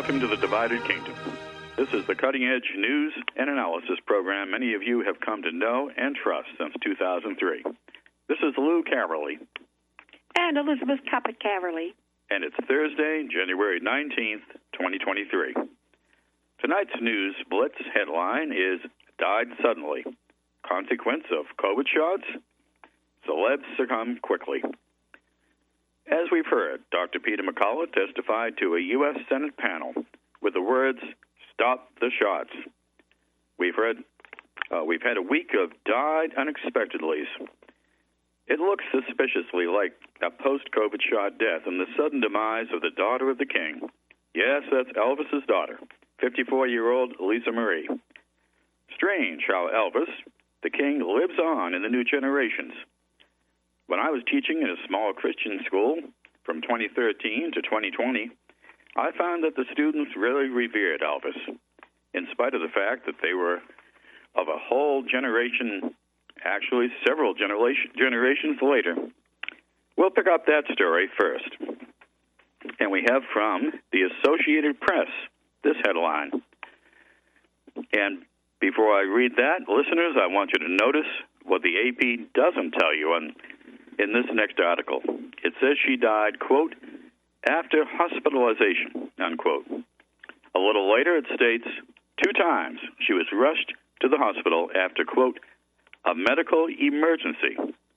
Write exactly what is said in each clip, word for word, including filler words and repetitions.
welcome to the Divided Kingdom. This is the cutting-edge news and analysis program many of you have come to know and trust since two thousand three. This is Lou Caverly. And Elizabeth Coppett-Caverly. And it's Thursday, January nineteenth, twenty twenty-three. Tonight's news blitz headline is Died Suddenly. Consequence of COVID shots? Celebs succumb quickly. As we've heard, Doctor Peter McCullough testified to a U S Senate panel with the words, "Stop the shots." We've heard, uh, we've had a week of died unexpectedly. It looks suspiciously like a post-COVID shot death and the sudden demise of the daughter of the king. Yes, that's Elvis's daughter, fifty-four-year-old Lisa Marie. Strange how Elvis, the king, lives on in the new generations. When I was teaching in a small Christian school from twenty thirteen to twenty twenty, I found that the students really revered Elvis, in spite of the fact that they were of a whole generation, actually several generation, generations later. We'll pick up that story first. And we have from the Associated Press this headline. And before I read that, listeners, I want you to notice what the A P doesn't tell you on in this next article. It says she died, quote, after hospitalization, unquote. A little later, it states two times she was rushed to the hospital after, quote, a medical emergency.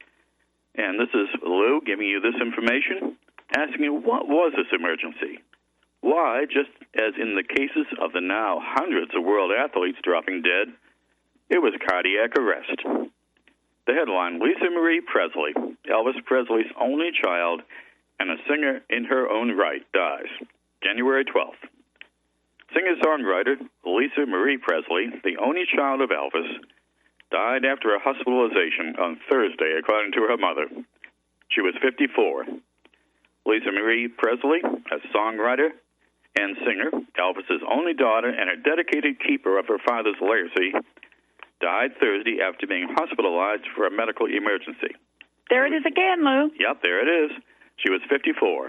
And this is Lou giving you this information, asking you, what was this emergency? Why, just as in the cases of the now hundreds of world athletes dropping dead, it was cardiac arrest. The headline, Lisa Marie Presley, Elvis Presley's only child and a singer in her own right, dies. January twelfth. Singer-songwriter Lisa Marie Presley, the only child of Elvis, died after a hospitalization on Thursday, according to her mother. She was fifty-four. Lisa Marie Presley, a songwriter and singer, Elvis's only daughter and a dedicated keeper of her father's legacy, died Thursday after being hospitalized for a medical emergency. There it is again, Lou. Yep, there it is. She was fifty-four.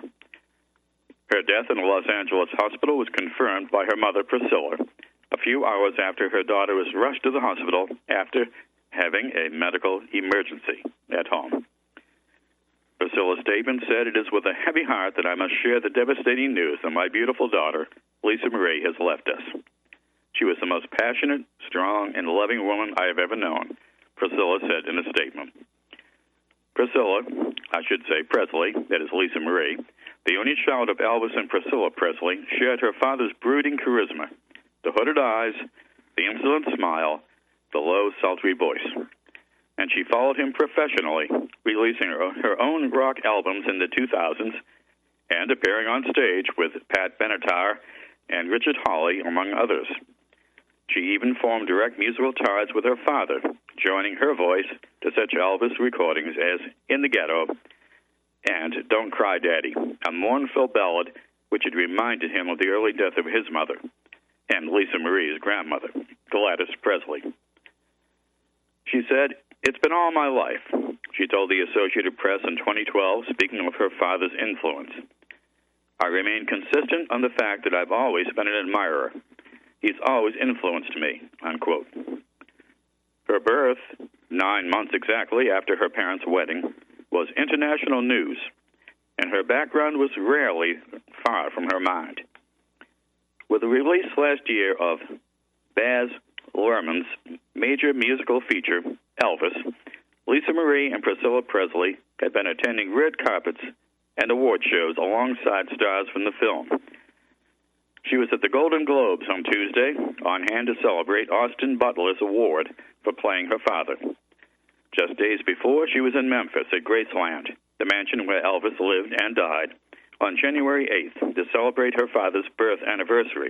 Her death in a Los Angeles hospital was confirmed by her mother, Priscilla, a few hours after her daughter was rushed to the hospital after having a medical emergency at home. Priscilla's statement said, "It is with a heavy heart that I must share the devastating news that my beautiful daughter, Lisa Marie, has left us. She was the most passionate, strong, and loving woman I have ever known," Priscilla said in a statement. Priscilla, I should say Presley, that is Lisa Marie, the only child of Elvis and Priscilla Presley, shared her father's brooding charisma, the hooded eyes, the insolent smile, the low, sultry voice. And she followed him professionally, releasing her, her own rock albums in the two thousands and appearing on stage with Pat Benatar and Richard Hawley, among others. She even formed direct musical ties with her father, joining her voice to such Elvis recordings as In the Ghetto and Don't Cry Daddy, a mournful ballad which had reminded him of the early death of his mother and Lisa Marie's grandmother, Gladys Presley. She said, "It's been all my life," she told the Associated Press in twenty twelve, speaking of her father's influence. "I remain consistent on the fact that I've always been an admirer. He's always influenced me," unquote. Her birth, nine months exactly after her parents' wedding, was international news, and her background was rarely far from her mind. With the release last year of Baz Luhrmann's major musical feature, Elvis, Lisa Marie and Priscilla Presley had been attending red carpets and award shows alongside stars from the film. She was at the Golden Globes on Tuesday, on hand to celebrate Austin Butler's award for playing her father. Just days before, she was in Memphis at Graceland, the mansion where Elvis lived and died, on January eighth to celebrate her father's birth anniversary.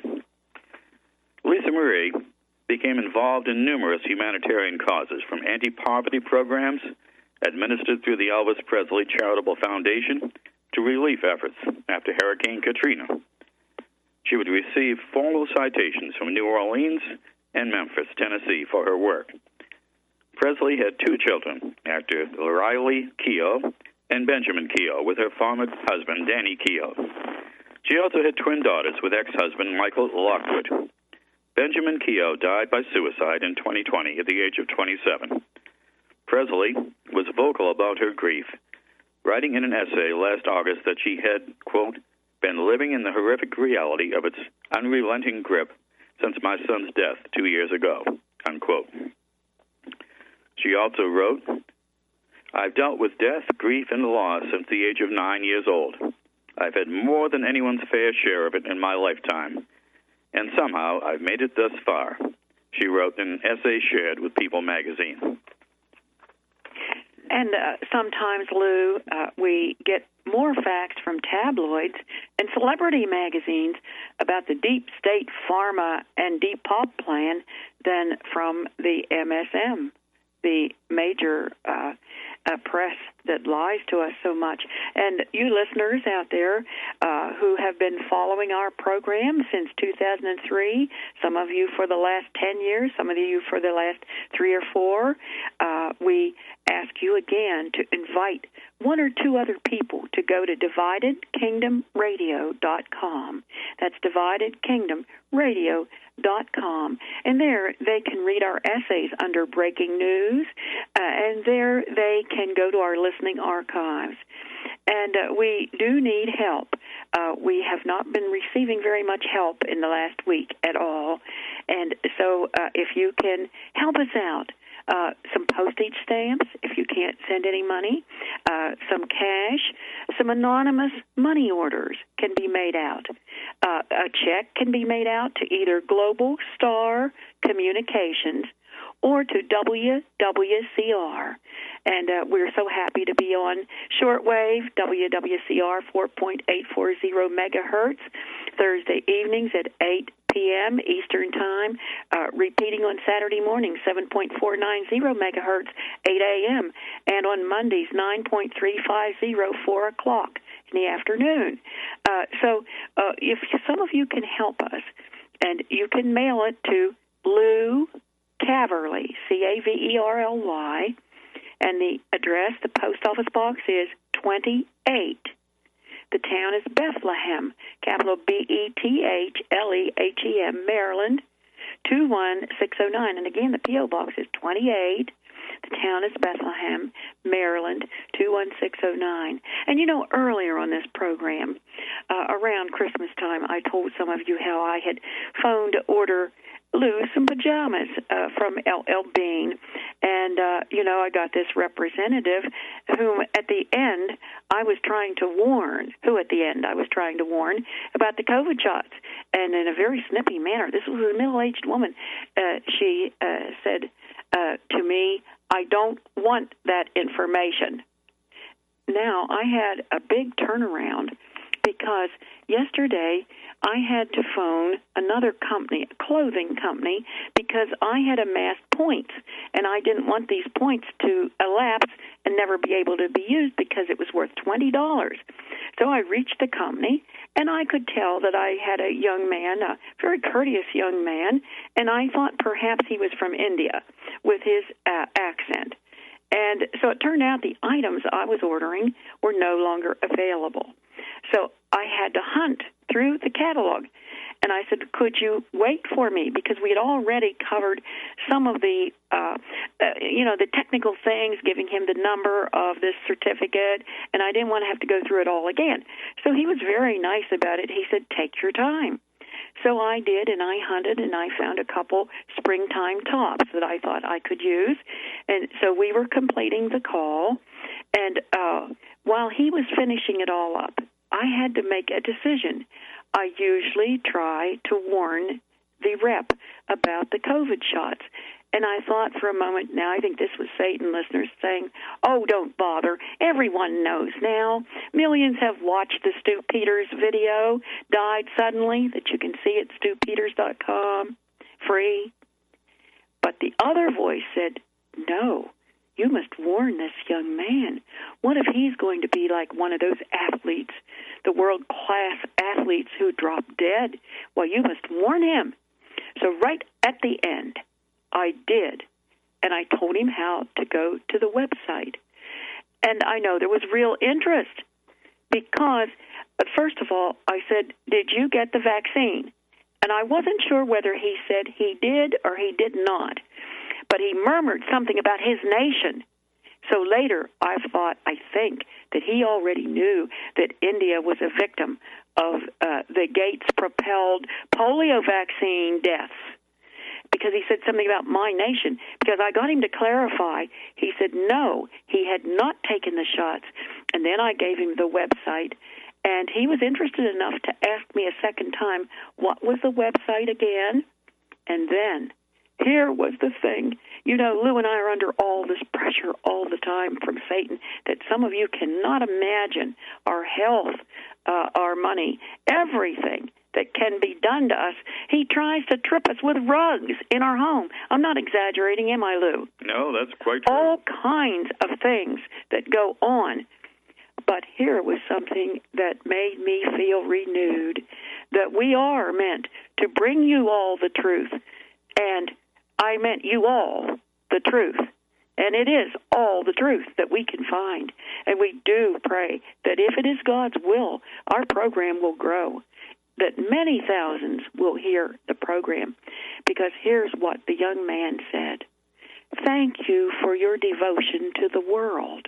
Lisa Marie became involved in numerous humanitarian causes, from anti-poverty programs administered through the Elvis Presley Charitable Foundation to relief efforts after Hurricane Katrina. She would receive formal citations from New Orleans and Memphis, Tennessee, for her work. Presley had two children, actor Riley Keough and Benjamin Keough, with her former husband, Danny Keough. She also had twin daughters with ex-husband Michael Lockwood. Benjamin Keogh died by suicide in twenty twenty at the age of twenty-seven. Presley was vocal about her grief, writing in an essay last August that she had, quote, been living in the horrific reality of its unrelenting grip since my son's death two years ago, unquote. She also wrote, I've dealt with death, grief, and loss since the age of nine years old. I've had more than anyone's fair share of it in my lifetime, and somehow I've made it thus far, she wrote in an essay shared with People magazine. And uh, sometimes, Lou, uh, we get more facts from tabloids and celebrity magazines about the deep state pharma and deep pop plan than from the M S M, the major uh, uh, press that lies to us so much. And you listeners out there uh, who have been following our program since two thousand three, some of you for the last ten years, some of you for the last three or four, uh, we ask you again to invite one or two other people to go to divided kingdom radio dot com. That's divided kingdom radio dot com. And there they can read our essays under breaking news, uh, and there they can go to our listening archives. And uh, we do need help. Uh, we have not been receiving very much help in the last week at all. And so uh, if you can help us out, Uh, some postage stamps, if you can't send any money, uh, some cash, some anonymous money orders can be made out. Uh, a check can be made out to either Global Star Communications or to W W C R. And uh, we're so happy to be on shortwave, W W C R four point eight four zero megahertz, Thursday evenings at eight p.m. Eastern Time, uh, repeating on Saturday morning, seven point four nine zero megahertz, eight a.m., and on Mondays, nine point three five zero, four o'clock in the afternoon. Uh, so uh, if some of you can help us, and you can mail it to Lou Caverly, C A V E R L Y, and the address, the post office box is twenty-eight. The town is Bethlehem, capital B E T H L E H E M, Maryland, two one six oh nine. And again, the P O box is twenty-eight. The town is Bethlehem, Maryland, two one six oh nine. And you know, earlier on this program, uh, around Christmas time, I told some of you how I had phoned to order Lou some pajamas uh, from L L Bean. And, uh, you know, I got this representative whom at the end I was trying to warn, who at the end I was trying to warn about the COVID shots. And in a very snippy manner, this was a middle-aged woman, uh, she uh, said uh, to me, I don't want that information. Now, I had a big turnaround because yesterday I had to phone another company, a clothing company, because I had amassed points, and I didn't want these points to elapse and never be able to be used because it was worth twenty dollars. So I reached the company, and I could tell that I had a young man, a very courteous young man, and I thought perhaps he was from India with his uh, accent. And so it turned out the items I was ordering were no longer available. So I had to hunt through the catalog. And I said, could you wait for me? Because we had already covered some of the, uh, uh, you know, the technical things, giving him the number of this certificate, and I didn't want to have to go through it all again. So he was very nice about it. He said, take your time. So I did, and I hunted, and I found a couple springtime tops that I thought I could use. And so we were completing the call, and uh, while he was finishing it all up, I had to make a decision. I usually try to warn the rep about the COVID shots. And I thought for a moment, now I think this was Satan listeners saying, oh, don't bother. Everyone knows now. Millions have watched the Stu Peters video, Died Suddenly, that you can see at stu peters dot com, free. But the other voice said, no, you must warn this young man. What if he's going to be like one of those athletes, the world-class athletes who drop dead? Well, you must warn him. So right at the end, I did, and I told him how to go to the website. And I know there was real interest because But first of all, I said, did you get the vaccine? And I wasn't sure whether he said he did or he did not. But he murmured something about his nation. So later, I thought, I think, that he already knew that India was a victim of uh, the Gates-propelled polio vaccine deaths, because he said something about my nation. Because I got him to clarify. He said no, he had not taken the shots. And then I gave him the website, and he was interested enough to ask me a second time, what was the website again? And then here was the thing. You know, Lou and I are under all this pressure all the time from Satan that some of you cannot imagine. Our health, uh, our money, everything that can be done to us. He tries to trip us with rugs in our home. I'm not exaggerating, am I, Lou? No, that's quite true. All kinds of things that go on. But here was something that made me feel renewed, that we are meant to bring you all the truth. And I meant you all the truth. And it is all the truth that we can find. And we do pray that if it is God's will, our program will grow, that many thousands will hear the program. Because here's what the young man said. Thank you for your devotion to the world.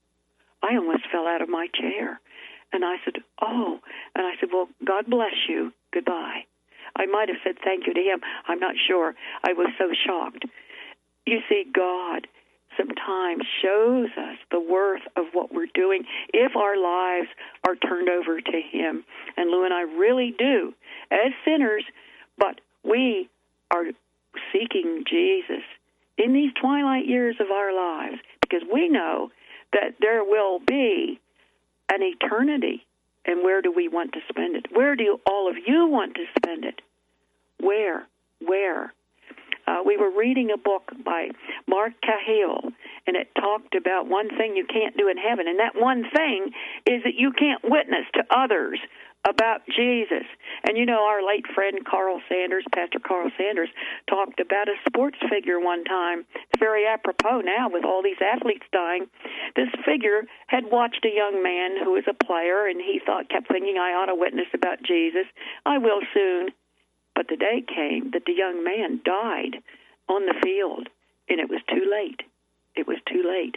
I almost fell out of my chair. And I said, oh. And I said, well, God bless you. Goodbye. I might have said thank you to him. I'm not sure. I was so shocked. You see, God sometimes shows us the worth of what we're doing if our lives are turned over to him. And Lou and I really do, as sinners, but we are seeking Jesus in these twilight years of our lives, because we know that there will be an eternity. And where do we want to spend it? Where do all of you want to spend it? Where? Where? Uh, we were reading a book by Mark Cahill, and it talked about one thing you can't do in heaven, and that one thing is that you can't witness to others about Jesus. And you know, our late friend Carl Sanders, Pastor Carl Sanders, talked about a sports figure one time. It's very apropos now with all these athletes dying. This figure had watched a young man who was a player, and he thought, kept thinking, I ought to witness about Jesus. I will soon. But the day came that the young man died on the field, and it was too late. It was too late.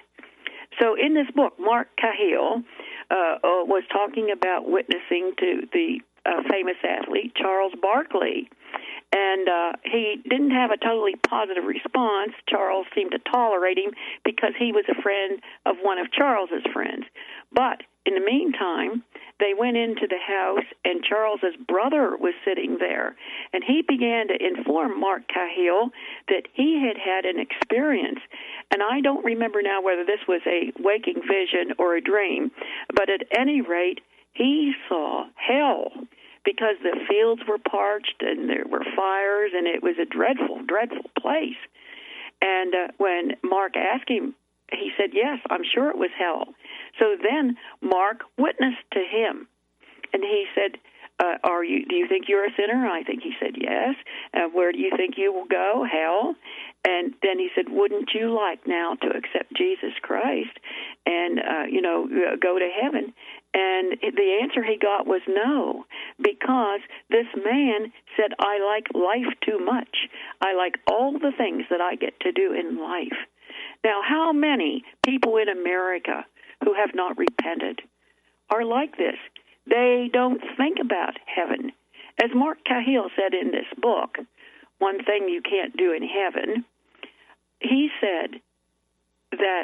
So in this book, Mark Cahill uh, uh, was talking about witnessing to the uh, famous athlete, Charles Barkley. And uh, he didn't have a totally positive response. Charles seemed to tolerate him because he was a friend of one of Charles's friends. But in the meantime, they went into the house, and Charles's brother was sitting there. And he began to inform Mark Cahill that he had had an experience. And I don't remember now whether this was a waking vision or a dream, but at any rate, he saw hell, because the fields were parched and there were fires, and it was a dreadful, dreadful place. And uh, when Mark asked him, he said, yes, I'm sure it was hell. So then Mark witnessed to him, and he said, uh, "Are you? Do you think you're a sinner?" I think he said, yes. Uh, where do you think you will go? Hell. And then he said, wouldn't you like now to accept Jesus Christ and, uh, you know, go to heaven? And the answer he got was no, because this man said, I like life too much. I like all the things that I get to do in life. Now, how many people in America who have not repented are like this? They don't think about heaven. As Mark Cahill said in this book, One Thing You Can't Do in Heaven, he said that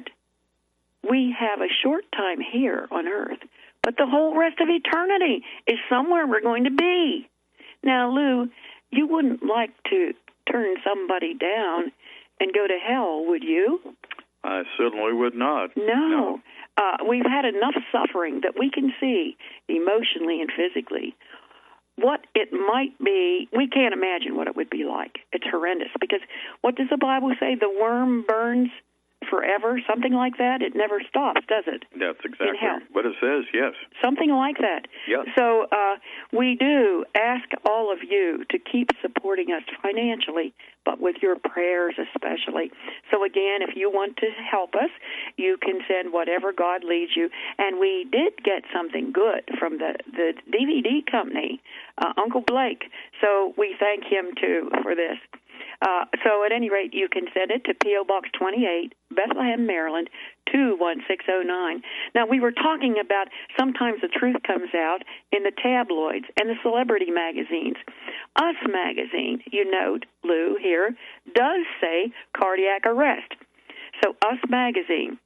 we have a short time here on earth, but the whole rest of eternity is somewhere we're going to be. Now, Lou, you wouldn't like to turn somebody down and go to hell, would you? I certainly would not. No. no. Uh, we've had enough suffering that we can see emotionally and physically. What it might be, we can't imagine what it would be like. It's horrendous, because what does the Bible say? The worm burns forever, something like that. It never stops, does it? That's exactly In hell. what it says, yes. Something like that. Yes. So uh, we do ask all of you to keep supporting us financially, but with your prayers especially. So again, if you want to help us, you can send whatever God leads you. And we did get something good from the, the D V D company, uh, Uncle Blake. So we thank him, too, for this. Uh, so at any rate, you can send it to P O. Box twenty-eight, Bethlehem, Maryland, two one six oh nine. Now, we were talking about sometimes the truth comes out in the tabloids and the celebrity magazines. Us magazine, you note, Lou, here, does say cardiac arrest. So Us magazine,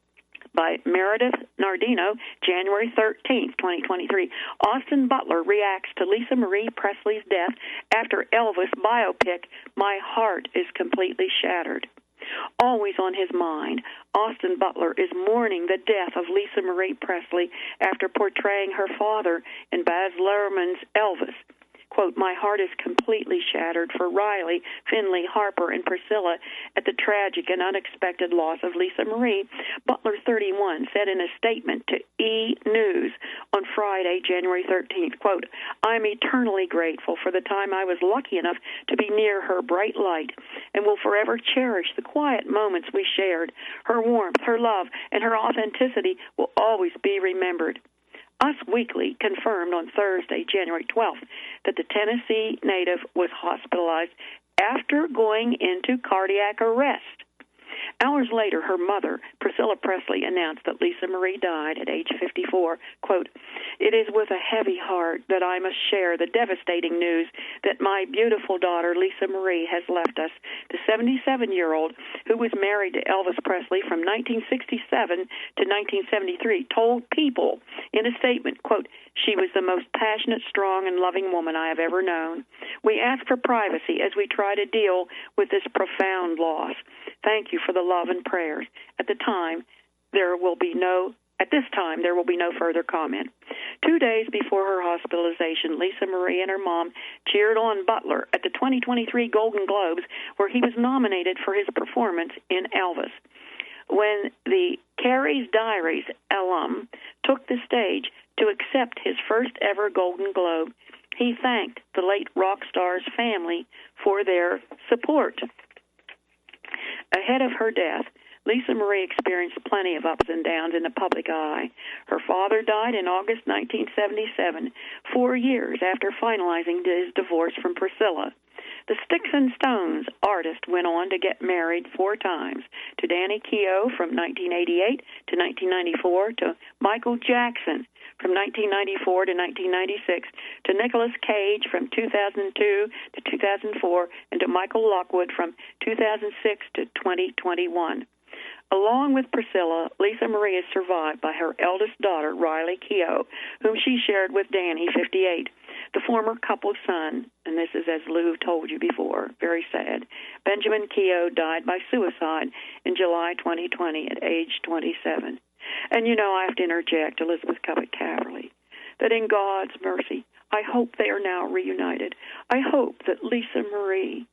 by Meredith Nardino, January thirteenth, twenty twenty-three. Austin Butler reacts to Lisa Marie Presley's death after Elvis biopic, My Heart is Completely Shattered. Always on his mind, Austin Butler is mourning the death of Lisa Marie Presley after portraying her father in Baz Luhrmann's Elvis. Quote, my heart is completely shattered for Riley, Finley, Harper, and Priscilla at the tragic and unexpected loss of Lisa Marie. Butler, thirty-one, said in a statement to E! News on Friday, January thirteenth, quote, I'm eternally grateful for the time I was lucky enough to be near her bright light and will forever cherish the quiet moments we shared. Her warmth, her love, and her authenticity will always be remembered. Us Weekly confirmed on Thursday, January twelfth, that the Tennessee native was hospitalized after going into cardiac arrest. Hours later, her mother, Priscilla Presley, announced that Lisa Marie died at age fifty-four. Quote, it is with a heavy heart that I must share the devastating news that my beautiful daughter, Lisa Marie, has left us. The seventy-seven-year-old, who was married to Elvis Presley from nineteen sixty-seven to nineteen seventy-three, told People in a statement, quote, she was the most passionate, strong, and loving woman I have ever known. We ask for privacy as we try to deal with this profound loss. Thank you for the love and prayers. At the time, there will be no At this time, there will be no further comment. Two days before her hospitalization, Lisa Marie and her mom cheered on Butler at the twenty twenty-three Golden Globes, where he was nominated for his performance in Elvis. When the Carrie's Diaries alum took the stage to accept his first ever Golden Globe, he thanked the late rock star's family for their support. Ahead of her death, Lisa Marie experienced plenty of ups and downs in the public eye. Her father died in August nineteen seventy-seven, four years after finalizing his divorce from Priscilla. The Sticks and Stones artist went on to get married four times, to Danny Keough from nineteen eighty-eight to nineteen ninety-four, to Michael Jackson from nineteen ninety-four to nineteen ninety-six, to Nicolas Cage from two thousand two to two thousand four, and to Michael Lockwood from two thousand six to twenty twenty-one. Along with Priscilla, Lisa Marie is survived by her eldest daughter, Riley Keough, whom she shared with Danny, fifty-eight. The former couple's son, and this is as Lou told you before, very sad, Benjamin Keough died by suicide in July twenty twenty at age twenty-seven. And, you know, I have to interject, Elizabeth Cubitt Caverly, that in God's mercy, I hope they are now reunited. I hope that Lisa Marie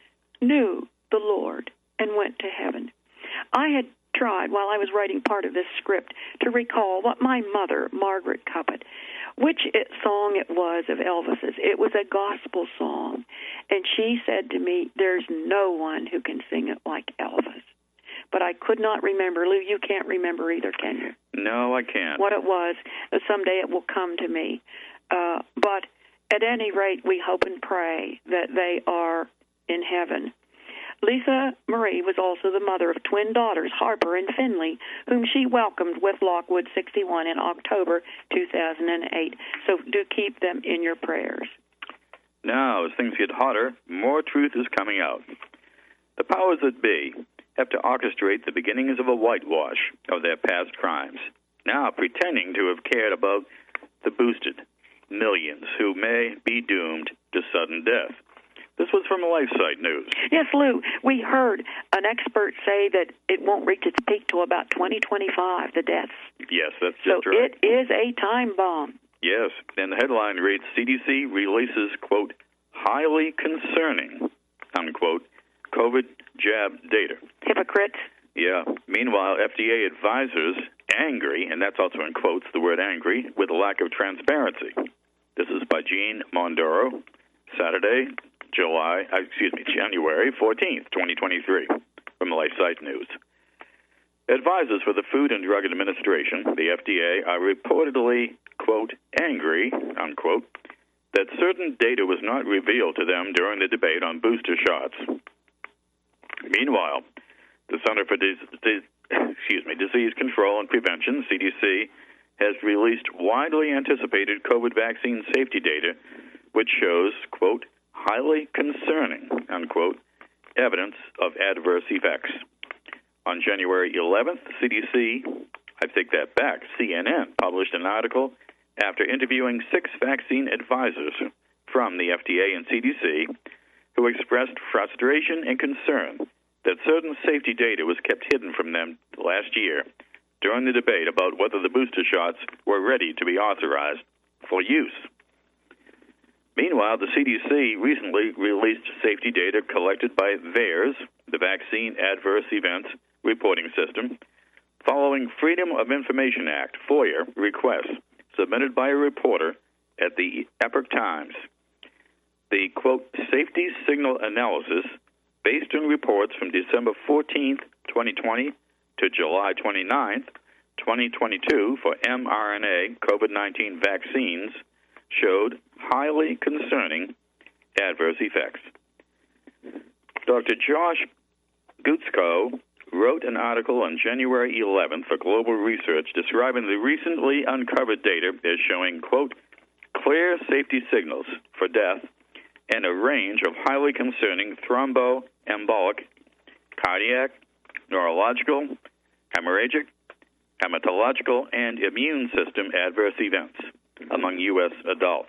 knew the Lord and went to heaven. I had tried, while I was writing part of this script, to recall what my mother, Margaret Cubitt, which it, song it was of Elvis's. It was a gospel song, and she said to me, there's no one who can sing it like Elvis. But I could not remember. Lou, you can't remember either, can you? No, I can't. What it was. Someday it will come to me. Uh, but at any rate, we hope and pray that they are in heaven. Lisa Marie was also the mother of twin daughters, Harper and Finley, whom she welcomed with Lockwood sixty-one in October two thousand eight. So do keep them in your prayers. Now, as things get hotter, more truth is coming out. The powers that be have to orchestrate the beginnings of a whitewash of their past crimes, now pretending to have cared about the boosted millions who may be doomed to sudden death. This was from LifeSite News. Yes, Lou, we heard an expert say that it won't reach its peak till about twenty twenty-five, the deaths. Yes, that's so just right. So it is a time bomb. Yes, and the headline reads, C D C releases, quote, highly concerning, unquote, COVID jab data. Hypocrites. Yeah. Meanwhile, F D A advisors angry, and that's also in quotes, the word angry, with a lack of transparency. This is by Gene Mondoro, Saturday, July, uh, excuse me, January fourteenth, twenty twenty-three, from LifeSite News. Advisors for the Food and Drug Administration, the F D A, are reportedly, quote, angry, unquote, that certain data was not revealed to them during the debate on booster shots. Meanwhile, the Center for Dis- Dis- excuse me, Disease Control and Prevention, C D C, has released widely anticipated COVID vaccine safety data, which shows, quote, highly concerning, unquote, evidence of adverse effects. On January eleventh, C D C, I take that back, C N N, published an article after interviewing six vaccine advisors from the F D A and C D C who expressed frustration and concern that certain safety data was kept hidden from them last year during the debate about whether the booster shots were ready to be authorized for use. Meanwhile, the C D C recently released safety data collected by VAERS, the Vaccine Adverse Events Reporting System, following Freedom of Information Act, FOIA, requests submitted by a reporter at the Epoch Times. The, quote, safety signal analysis, based on reports from December fourteenth, twenty twenty to July twenty-ninth, twenty twenty-two for mRNA COVID nineteen vaccines, showed highly concerning adverse effects. Doctor Josh Gutzko wrote an article on January eleventh for Global Research describing the recently uncovered data as showing, quote, clear safety signals for death and a range of highly concerning thromboembolic, cardiac, neurological, hemorrhagic, hematological, and immune system adverse events among U S adults.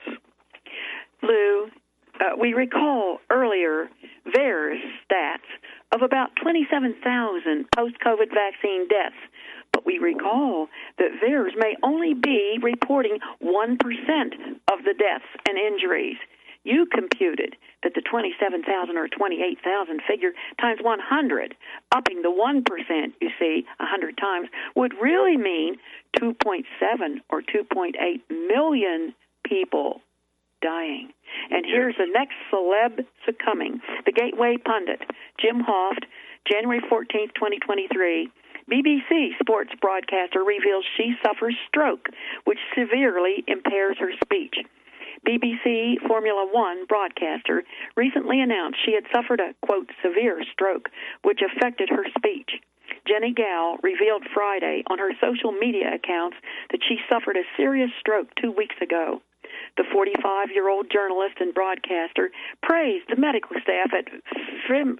Lou, uh, we recall earlier VAERS stats of about twenty-seven thousand post-COVID vaccine deaths, but we recall that VAERS may only be reporting one percent of the deaths and injuries. You computed that the twenty-seven thousand or twenty-eight thousand figure times one hundred, upping the one percent, you see, one hundred times, would really mean two point seven or two point eight million people dying. And here's the next celeb succumbing. The Gateway pundit, Jim Hoft, January fourteenth, twenty twenty-three, B B C sports broadcaster reveals she suffers stroke, which severely impairs her speech. B B C Formula One broadcaster recently announced she had suffered a, quote, severe stroke, which affected her speech. Jenny Gal revealed Friday on her social media accounts that she suffered a serious stroke two weeks ago. The forty-five-year-old journalist and broadcaster praised the medical staff at Frim,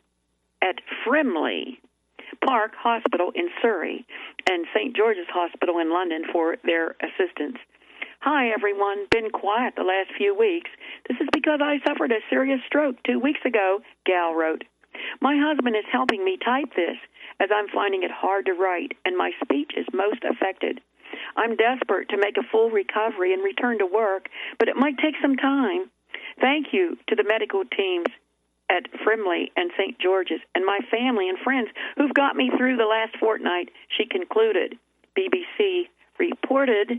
at Frimley Park Hospital in Surrey and Saint George's Hospital in London for their assistance. Hi, everyone. Been quiet the last few weeks. This is because I suffered a serious stroke two weeks ago, Gal wrote. My husband is helping me type this as I'm finding it hard to write, and my speech is most affected. I'm desperate to make a full recovery and return to work, but it might take some time. Thank you to the medical teams at Frimley and Saint George's and my family and friends who've got me through the last fortnight, she concluded. B B C reported.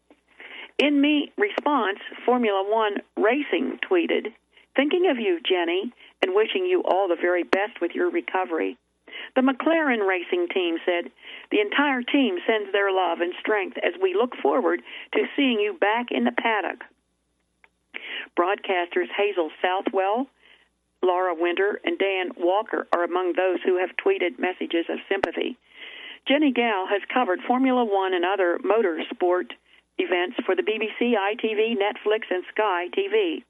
In me response, Formula One Racing tweeted, thinking of you, Jenny, and wishing you all the very best with your recovery. The McLaren racing team said, the entire team sends their love and strength as we look forward to seeing you back in the paddock. Broadcasters Hazel Southwell, Laura Winter, and Dan Walker are among those who have tweeted messages of sympathy. Jenny Gal has covered Formula One and other motorsport events for the B B C, I T V, Netflix, and Sky T V.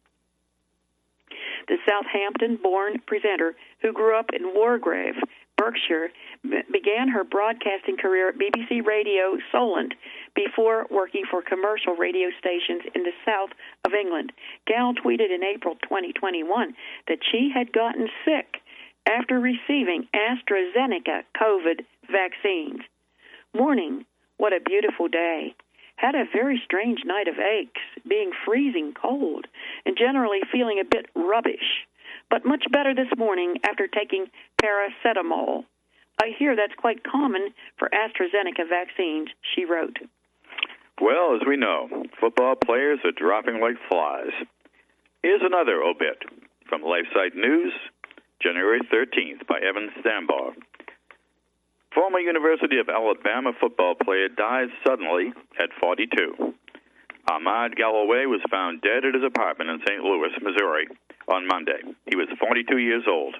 The Southampton-born presenter who grew up in Wargrave, Berkshire, began her broadcasting career at B B C Radio Solent before working for commercial radio stations in the south of England. Gal tweeted in April twenty twenty-one that she had gotten sick after receiving AstraZeneca COVID vaccines. Morning, what a beautiful day. Had a very strange night of aches, being freezing cold, and generally feeling a bit rubbish, but much better this morning after taking paracetamol. I hear that's quite common for AstraZeneca vaccines, she wrote. Well, as we know, football players are dropping like flies. Here's another obit from LifeSite News, January thirteenth, by Evan Stambaugh. Former University of Alabama football player dies suddenly at forty-two. Ahmad Galloway was found dead at his apartment in Saint Louis, Missouri, on Monday. He was forty-two years old.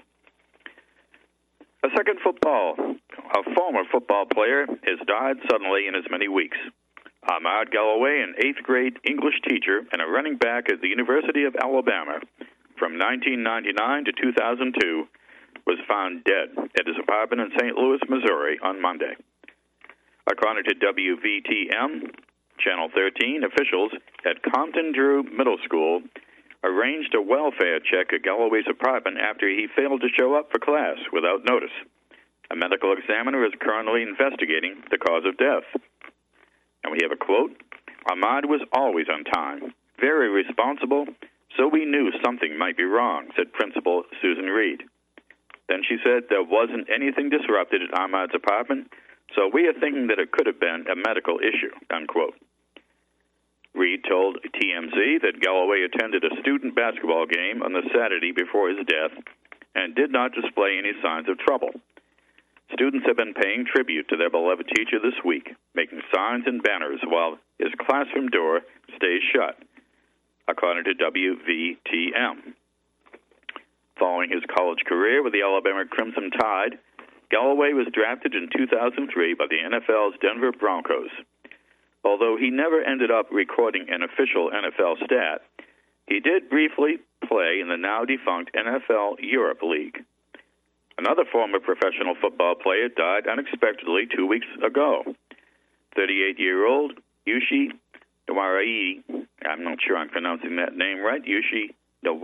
A second football, a former football player, has died suddenly in as many weeks. Ahmad Galloway, an eighth-grade English teacher and a running back at the University of Alabama from nineteen ninety-nine to two thousand two, was found dead at his apartment in Saint Louis, Missouri, on Monday. According to W V T M, Channel thirteen, officials at Compton Drew Middle School arranged a welfare check at Galloway's apartment after he failed to show up for class without notice. A medical examiner is currently investigating the cause of death. And we have a quote, "Ahmad was always on time, very responsible, so we knew something might be wrong," said Principal Susan Reed. Then she said there wasn't anything disrupted at Ahmad's apartment, so we are thinking that it could have been a medical issue, unquote. Reed told T M Z that Galloway attended a student basketball game on the Saturday before his death and did not display any signs of trouble. Students have been paying tribute to their beloved teacher this week, making signs and banners while his classroom door stays shut, according to W V T M. Following his college career with the Alabama Crimson Tide, Galloway was drafted in two thousand three by the N F L's Denver Broncos. Although he never ended up recording an official N F L stat, he did briefly play in the now-defunct N F L Europe League. Another former professional football player died unexpectedly two weeks ago. thirty-eight-year-old Yushi Nowari, I'm not sure I'm pronouncing that name right, Yushi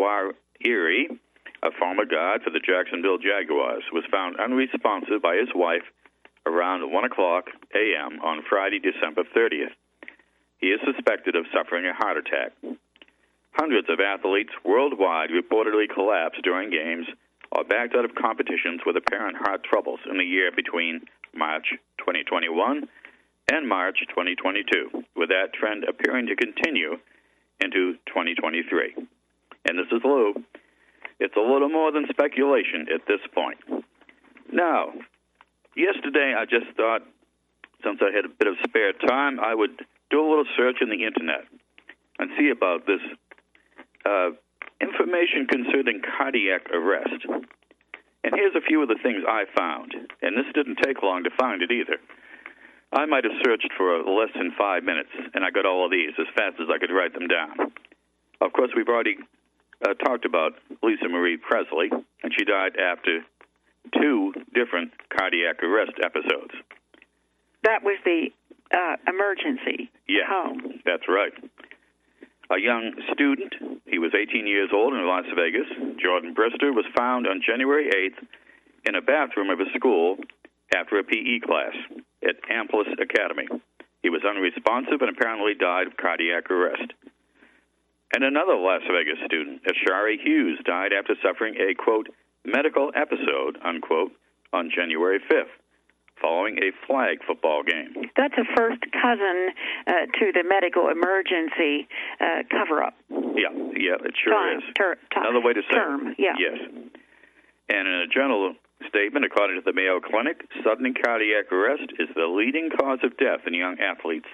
Nowari, a former guard for the Jacksonville Jaguars, was found unresponsive by his wife around one o'clock a.m. on Friday, December thirtieth. He is suspected of suffering a heart attack. Hundreds of athletes worldwide reportedly collapsed during games or backed out of competitions with apparent heart troubles in the year between March twenty twenty-one and March twenty twenty-two, with that trend appearing to continue into twenty twenty-three. And this is Lou. It's a little more than speculation at this point. Now, yesterday I just thought, since I had a bit of spare time, I would do a little search in the Internet and see about this uh, information concerning cardiac arrest. And here's a few of the things I found. And this didn't take long to find it either. I might have searched for less than five minutes, and I got all of these as fast as I could write them down. Of course, we've already uh, talked about Lisa Marie Presley, and she died after two different cardiac arrest episodes. That was the uh, emergency yeah, home. That's right. A young student, he was eighteen years old in Las Vegas, Jordan Brister, was found on January eighth in a bathroom of his school after a P E class at Amplis Academy. He was unresponsive and apparently died of cardiac arrest. And another Las Vegas student, Ashari Hughes, died after suffering a, quote, medical episode, unquote, on January fifth, following a flag football game. That's a first cousin uh, to the medical emergency uh, cover-up. Yeah, yeah, it sure time, is. Ter- time, Another way to say term, it. Yeah. Yes. And in a general statement, according to the Mayo Clinic, sudden cardiac arrest is the leading cause of death in young athletes.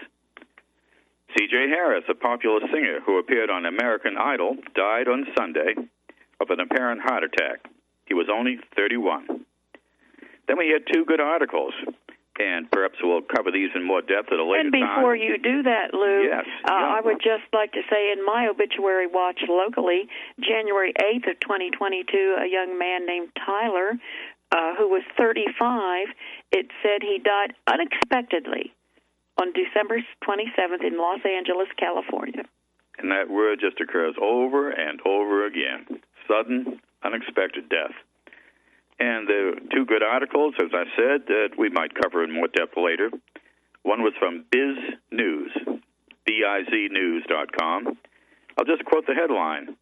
C J Harris, a popular singer who appeared on American Idol, died on Sunday of an apparent heart attack. He was only thirty-one. Then we had two good articles, and perhaps we'll cover these in more depth at a later time. And before time. you do that, Lou, yes, uh, yeah. I would just like to say in my obituary watch locally, January eighth of twenty twenty-two, a young man named Tyler, uh, who was thirty-five, it said he died unexpectedly on December twenty-seventh in Los Angeles, California. And that word just occurs over and over again. Sudden, unexpected death. And there are two good articles, as I said, that we might cover in more depth later. One was from Biz News, B I Z news dot com. I'll just quote the headline.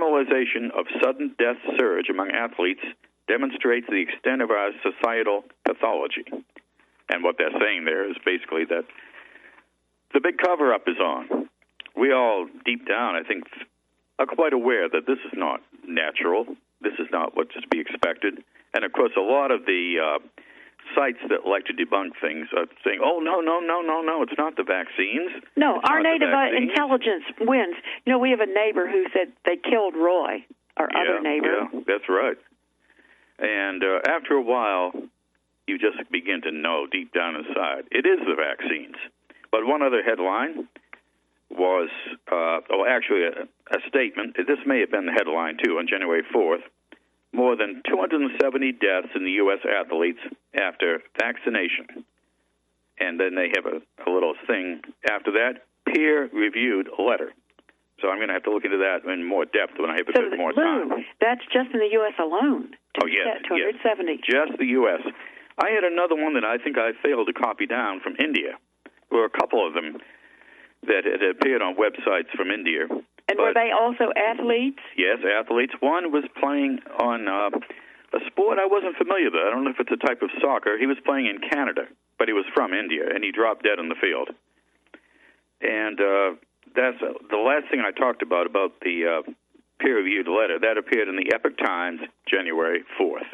Normalization of sudden death surge among athletes demonstrates the extent of our societal pathology. And what they're saying there is basically that the big cover-up is on. We all, deep down, I think, are quite aware that this is not natural. This is not what's to be expected. And, of course, a lot of the uh, sites that like to debunk things are saying, oh, no, no, no, no, no, it's not the vaccines. No, it's our native uh, intelligence wins. You know, we have a neighbor who said they killed Roy, our yeah, other neighbor. Yeah, that's right. And uh, after a while, you just begin to know deep down inside, it is the vaccines. But one other headline was, uh, oh, actually a, a statement. This may have been the headline, too, on January fourth. More than two hundred seventy deaths in the U S athletes after vaccination. And then they have a, a little thing after that, peer-reviewed letter. So I'm going to have to look into that in more depth when I have a so bit more Lou, time. That's just in the U S alone. Oh, yes, two hundred seventy. Yes, just the U S I had another one that I think I failed to copy down from India. There were a couple of them that had appeared on websites from India. And but, were they also athletes? Yes, athletes. One was playing on uh, a sport I wasn't familiar with. I don't know if it's a type of soccer. He was playing in Canada, but he was from India, and he dropped dead on the field. And uh, that's uh, the last thing I talked about, about the uh, peer-reviewed letter. That appeared in the Epoch Times, January fourth.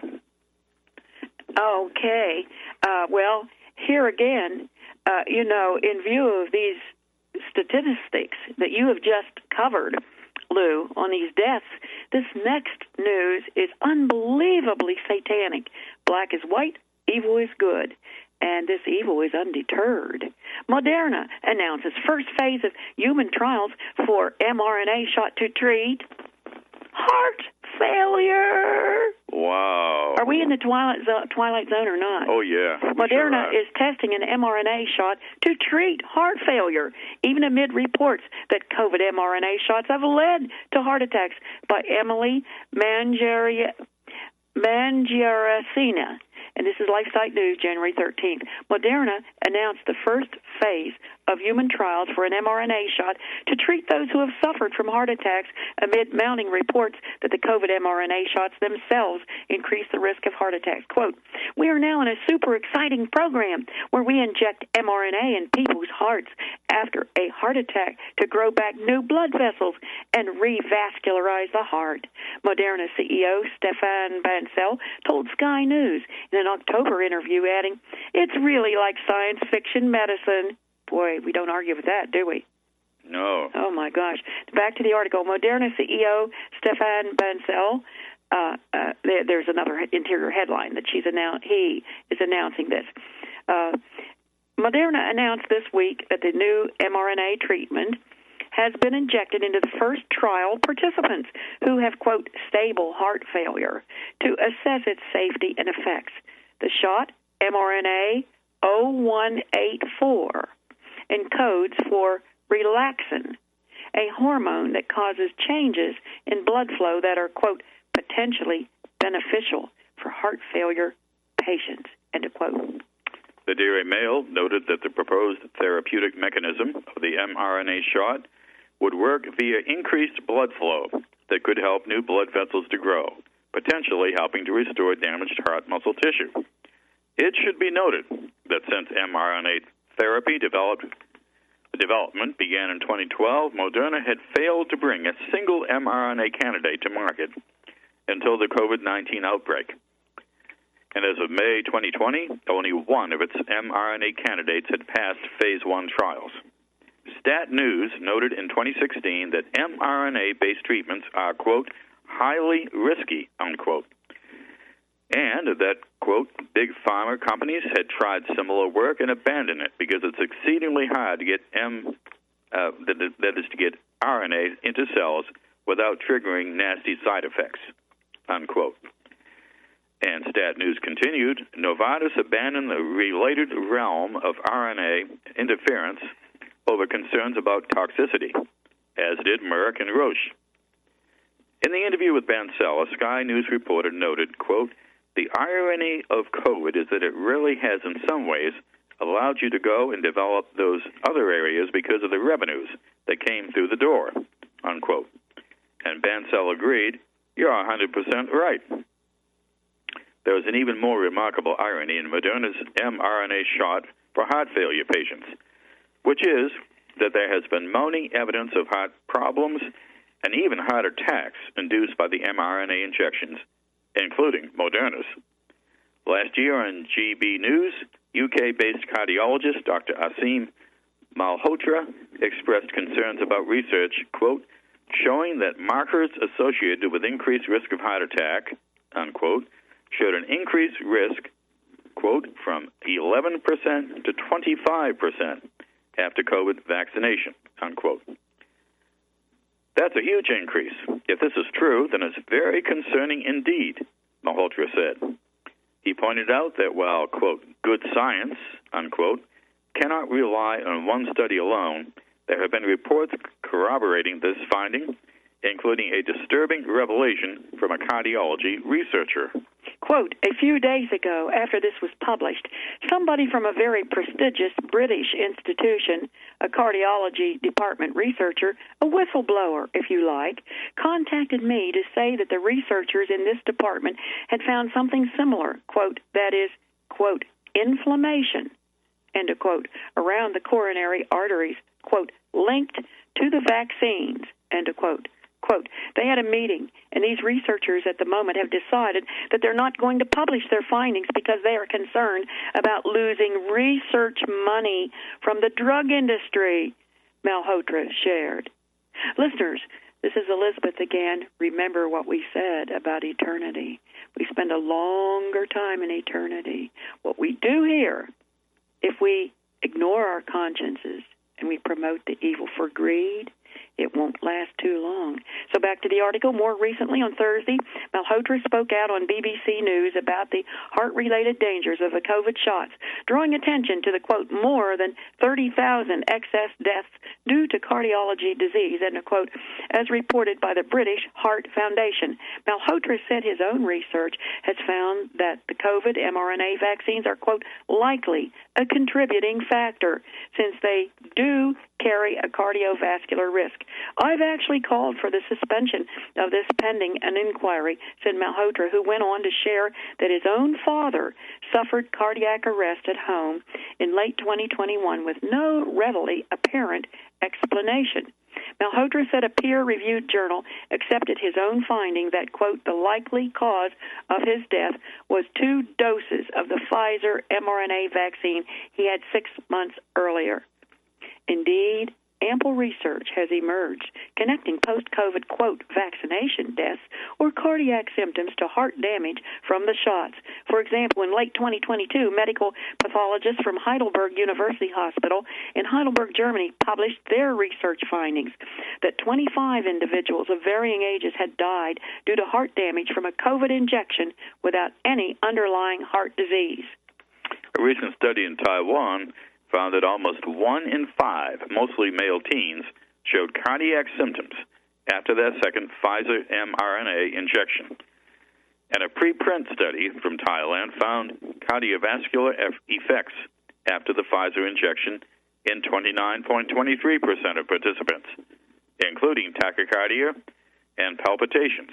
Okay. Uh, well, here again, uh, you know, in view of these statistics that you have just covered, Lou, on these deaths, this next news is unbelievably satanic. Black is white, evil is good, and this evil is undeterred. Moderna announces first phase of human trials for mRNA shot to treat heart failure. Wow. Are we in the twilight zone, twilight zone or not? Oh, yeah. Moderna sure is testing an mRNA shot to treat heart failure, even amid reports that COVID mRNA shots have led to heart attacks by Emily Mangiari- Mangiaracina. And this is LifeSite News, January thirteenth. Moderna announced the first phase of human trials for an mRNA shot to treat those who have suffered from heart attacks amid mounting reports that the COVID mRNA shots themselves increase the risk of heart attacks. Quote, we are now in a super exciting program where we inject mRNA in people's hearts after a heart attack to grow back new blood vessels and revascularize the heart. Moderna C E O Stefan Bancel told Sky News in an October interview, adding, it's really like science fiction medicine. Boy, we don't argue with that, do we? No. Oh, my gosh. Back to the article. Moderna C E O Stefan Bancel, uh, uh, there, there's another interior headline that she's annou- he is announcing this. Uh, Moderna announced this week that the new mRNA treatment has been injected into the first trial participants who have, quote, stable heart failure to assess its safety and effects. The shot, mRNA zero one eight four, encodes for relaxin, a hormone that causes changes in blood flow that are, quote, potentially beneficial for heart failure patients, end of quote. The Daily Mail noted that the proposed therapeutic mechanism of the mRNA shot would work via increased blood flow that could help new blood vessels to grow, potentially helping to restore damaged heart muscle tissue. It should be noted that since mRNA therapy developed, development began in twenty twelve, Moderna had failed to bring a single mRNA candidate to market until the COVID nineteen outbreak. And as of May twenty twenty, only one of its mRNA candidates had passed phase one trials. Stat News noted in twenty sixteen that mRNA-based treatments are, quote, highly risky, unquote, and that, quote, big pharma companies had tried similar work and abandoned it because it's exceedingly hard to get M, uh, that, is, that is to get R N A into cells without triggering nasty side effects, unquote. And Stat News continued, Novartis abandoned the related realm of R N A interference over concerns about toxicity, as did Merck and Roche. In the interview with Bancel, a Sky News reporter noted, quote, the irony of COVID is that it really has in some ways allowed you to go and develop those other areas because of the revenues that came through the door, unquote. And Bancel agreed, you're one hundred percent right. there was an even more remarkable irony in Moderna's mRNA shot for heart failure patients, which is that there has been mounting evidence of heart problems and even heart attacks induced by the mRNA injections, including Moderna's. Last year on G B News, U K-based cardiologist Doctor Asim Malhotra expressed concerns about research, quote, showing that markers associated with increased risk of heart attack, unquote, showed an increased risk, quote, from eleven percent to twenty-five percent after COVID vaccination, unquote. That's a huge increase. If this is true, then it's very concerning indeed, Malhotra said. He pointed out that while, quote, good science, unquote, cannot rely on one study alone, there have been reports corroborating this finding, including a disturbing revelation from a cardiology researcher. Quote, a few days ago, after this was published, somebody from a very prestigious British institution, a cardiology department researcher, a whistleblower, if you like, contacted me to say that the researchers in this department had found something similar, quote, that is, quote, inflammation, end of quote, around the coronary arteries, quote, linked to the vaccines, end of quote. Quote, they had a meeting, and these researchers at the moment have decided that they're not going to publish their findings because they are concerned about losing research money from the drug industry, Malhotra shared. Listeners, this is Elizabeth again. Remember what we said about eternity. We spend a longer time in eternity. What we do here, if we ignore our consciences and we promote the evil for greed, it won't last too long. So back to the article. More recently on Thursday, Malhotra spoke out on B B C News about the heart-related dangers of the COVID shots, drawing attention to the, quote, more than thirty thousand excess deaths due to cardiology disease, end of quote, as reported by the British Heart Foundation. Malhotra said his own research has found that the COVID mRNA vaccines are, quote, likely a contributing factor since they do carry a cardiovascular risk. I've actually called for the suspension of this pending an inquiry, said Malhotra, who went on to share that his own father suffered cardiac arrest at home in late twenty twenty-one with no readily apparent explanation. Malhotra said a peer-reviewed journal accepted his own finding that, quote, the likely cause of his death was two doses of the Pfizer mRNA vaccine he had six months earlier. Indeed, ample research has emerged connecting post-COVID, quote, vaccination deaths or cardiac symptoms to heart damage from the shots. For example, in late twenty twenty-two, medical pathologists from Heidelberg University Hospital in Heidelberg, Germany, published their research findings that twenty-five individuals of varying ages had died due to heart damage from a COVID injection without any underlying heart disease. A recent study in Taiwan found that almost one in five, mostly male teens, showed cardiac symptoms after their second Pfizer mRNA injection. And a preprint study from Thailand found cardiovascular effects after the Pfizer injection in twenty-nine point two three percent of participants, including tachycardia and palpitations.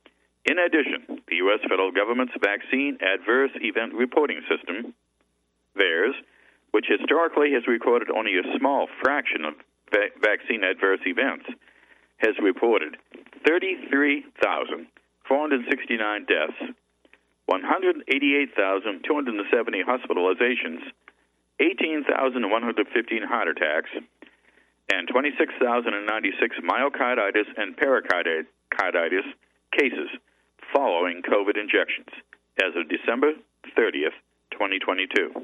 In addition, the U S federal government's Vaccine Adverse Event Reporting System, VAERS, which historically has recorded only a small fraction of va- vaccine adverse events, has reported thirty-three thousand four hundred sixty-nine deaths, one hundred eighty-eight thousand two hundred seventy hospitalizations, eighteen thousand one hundred fifteen heart attacks, and twenty-six thousand ninety-six myocarditis and pericarditis cases following COVID injections as of December thirtieth, twenty twenty-two.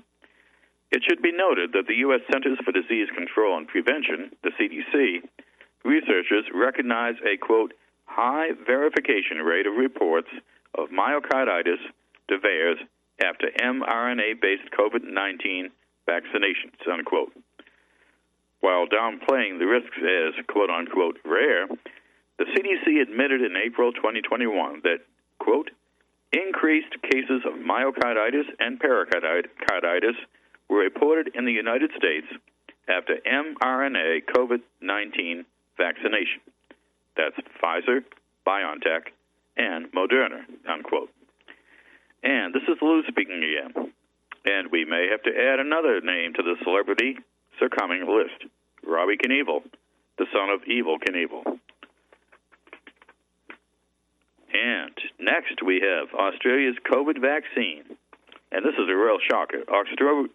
It should be noted that the U S Centers for Disease Control and Prevention, the C D C, researchers recognize a, quote, high verification rate of reports of myocarditis to VAERS after mRNA-based COVID nineteen vaccinations, unquote. While downplaying the risks as, quote-unquote, rare, the C D C admitted in April twenty twenty-one that, quote, increased cases of myocarditis and pericarditis were reported in the United States after mRNA COVID nineteen vaccination. That's Pfizer, BioNTech, and Moderna, unquote. And this is Lou speaking again. And we may have to add another name to the celebrity succumbing list, Robbie Knievel, the son of Evel Knievel. And next we have Australia's COVID vaccine. And this is a real shocker. Austra-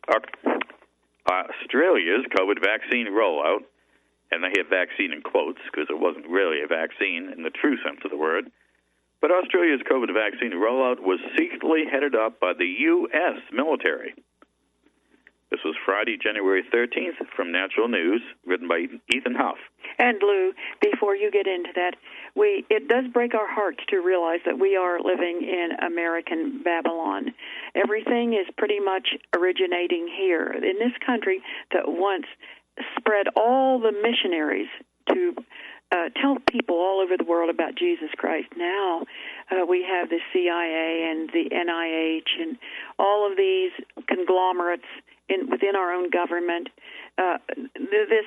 Australia's COVID vaccine rollout, and they have vaccine in quotes because it wasn't really a vaccine in the true sense of the word, but Australia's COVID vaccine rollout was secretly headed up by the U S military. This was Friday, January thirteenth, from Natural News, written by Ethan Huff. And Lou, before you get into that, we it does break our hearts to realize that we are living in American Babylon. Everything is pretty much originating here in this country that once spread all the missionaries to uh, tell people all over the world about Jesus Christ. Now uh, we have the C I A and the N I H and all of these conglomerates in, within our own government. Uh, this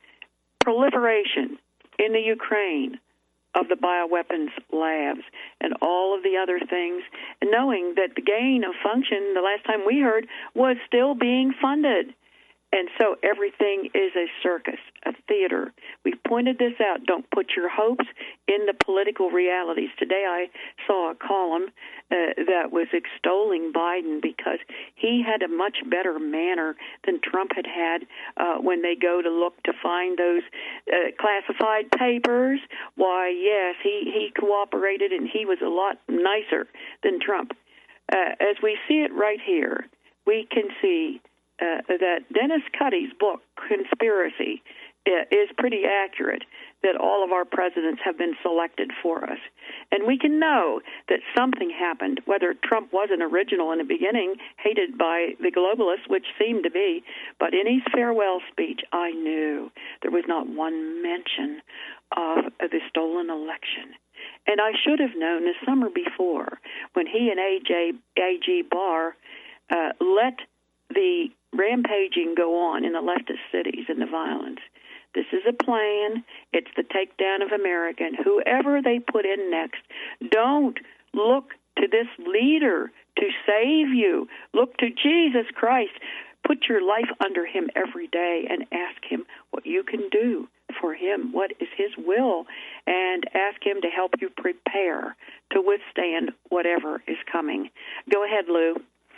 proliferation in the Ukraine of the bioweapons labs and all of the other things, and knowing that the gain of function, the last time we heard, was still being funded. And so everything is a circus, a theater. We've pointed this out. Don't put your hopes in the political realities. Today I saw a column uh, that was extolling Biden because he had a much better manner than Trump had had uh, when they go to look to find those uh, classified papers. Why, yes, he, he cooperated, and he was a lot nicer than Trump. Uh, as we see it right here, we can see Uh, that Dennis Cuddy's book, Conspiracy, uh, is pretty accurate, that all of our presidents have been selected for us. And we can know that something happened, whether Trump wasn't original in the beginning, hated by the globalists, which seemed to be, but in his farewell speech, I knew there was not one mention of the stolen election. And I should have known the summer before, when he and A J, A G Barr uh, let the rampaging go on in the leftist cities and the violence. This is a plan. It's the takedown of America. And whoever they put in next, don't look to this leader to save you. Look to Jesus Christ. Put your life under him every day and ask him what you can do for him, what is his will, and ask him to help you prepare to withstand whatever is coming. Go ahead, Lou.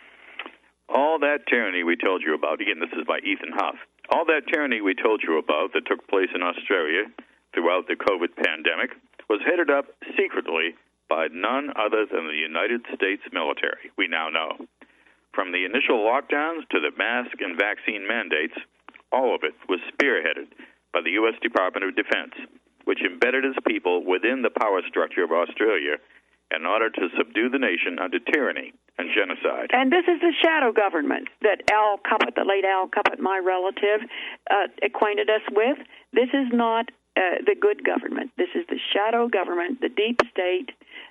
All that tyranny we told you about, again, this is by Ethan Huff, all that tyranny we told you about that took place in Australia throughout the COVID pandemic was headed up secretly by none other than the United States military, we now know. From the initial lockdowns to the mask and vaccine mandates, all of it was spearheaded by the U S Department of Defense, which embedded its people within the power structure of Australia in order to subdue the nation under tyranny and genocide. And this is the shadow government that Al Cuppett, the late Al Cuppett, my relative, uh, acquainted us with. This is not uh, the good government. This is the shadow government, the deep state.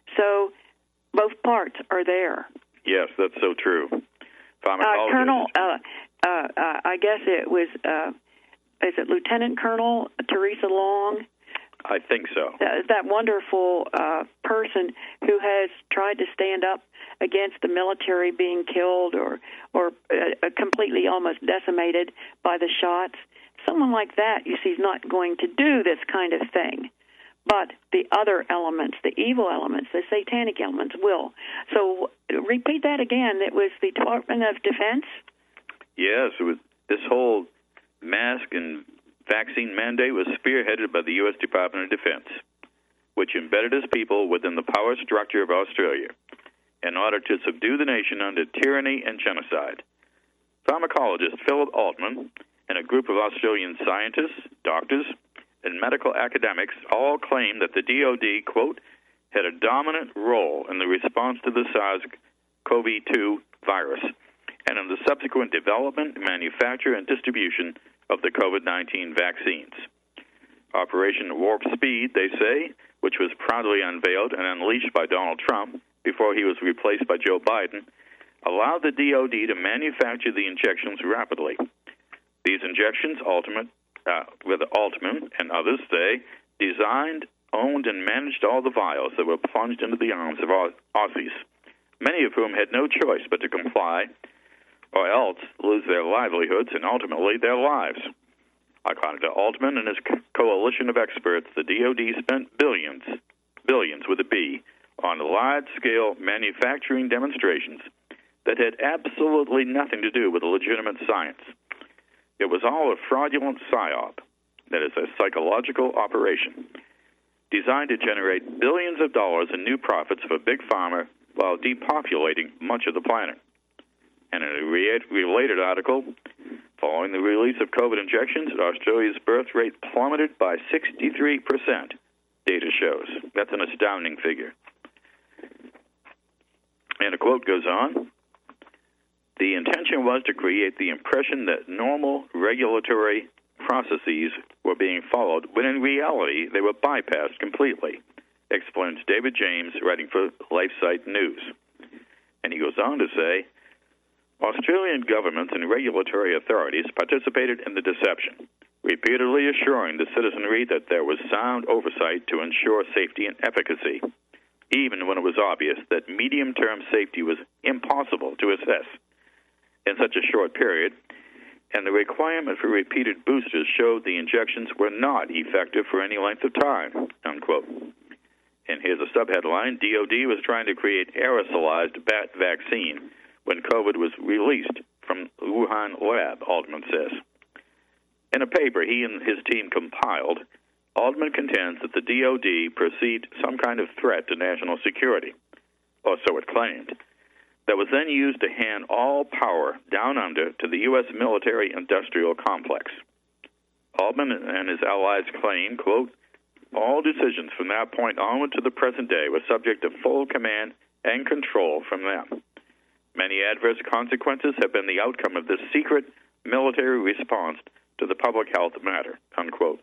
So both parts are there. Yes, that's so true. Uh, Colonel, uh, uh, uh, I guess it was, uh, is it Lieutenant Colonel Theresa Long? I think so. That, that wonderful uh, person who has tried to stand up against the military being killed or or uh, completely almost decimated by the shots. Someone like that, you see, is not going to do this kind of thing. But the other elements, the evil elements, the satanic elements will. So repeat that again. It was the Department of Defense? Yes, it was this whole mask and vaccine mandate was spearheaded by the U S Department of Defense, which embedded its people within the power structure of Australia in order to subdue the nation under tyranny and genocide. Pharmacologist Philip Altman and a group of Australian scientists, doctors, and medical academics all claim that the D O D, quote, had a dominant role in the response to the SARS-C o V two virus and in the subsequent development, manufacture, and distribution of the COVID nineteen vaccines. Operation Warp Speed, they say, which was proudly unveiled and unleashed by Donald Trump before he was replaced by Joe Biden, allowed the D O D to manufacture the injections rapidly. These injections, ultimate, uh, with Altman and others, they designed, owned, and managed all the vials that were plunged into the arms of Aussies, many of whom had no choice but to comply or else lose their livelihoods and ultimately their lives. According to Altman and his coalition of experts, the D O D spent billions, billions with a B, on large-scale manufacturing demonstrations that had absolutely nothing to do with legitimate science. It was all a fraudulent psyop, that is, a psychological operation, designed to generate billions of dollars in new profits for Big Pharma while depopulating much of the planet. And in a related article, following the release of COVID injections, Australia's birth rate plummeted by sixty-three percent, data shows. That's an astounding figure. And a quote goes on, the intention was to create the impression that normal regulatory processes were being followed, when in reality they were bypassed completely, explains David James, writing for LifeSite News. And he goes on to say, Australian governments and regulatory authorities participated in the deception, repeatedly assuring the citizenry that there was sound oversight to ensure safety and efficacy, even when it was obvious that medium-term safety was impossible to assess in such a short period, and the requirement for repeated boosters showed the injections were not effective for any length of time, unquote. And here's a subheadline, D O D was trying to create aerosolized bat vaccine when COVID was released from Wuhan lab, Altman says. In a paper he and his team compiled, Altman contends that the D O D perceived some kind of threat to national security, or so it claimed, that was then used to hand all power down under to the U S military-industrial complex. Altman and his allies claim, quote, all decisions from that point onward to the present day were subject to full command and control from them. Many adverse consequences have been the outcome of this secret military response to the public health matter, unquote.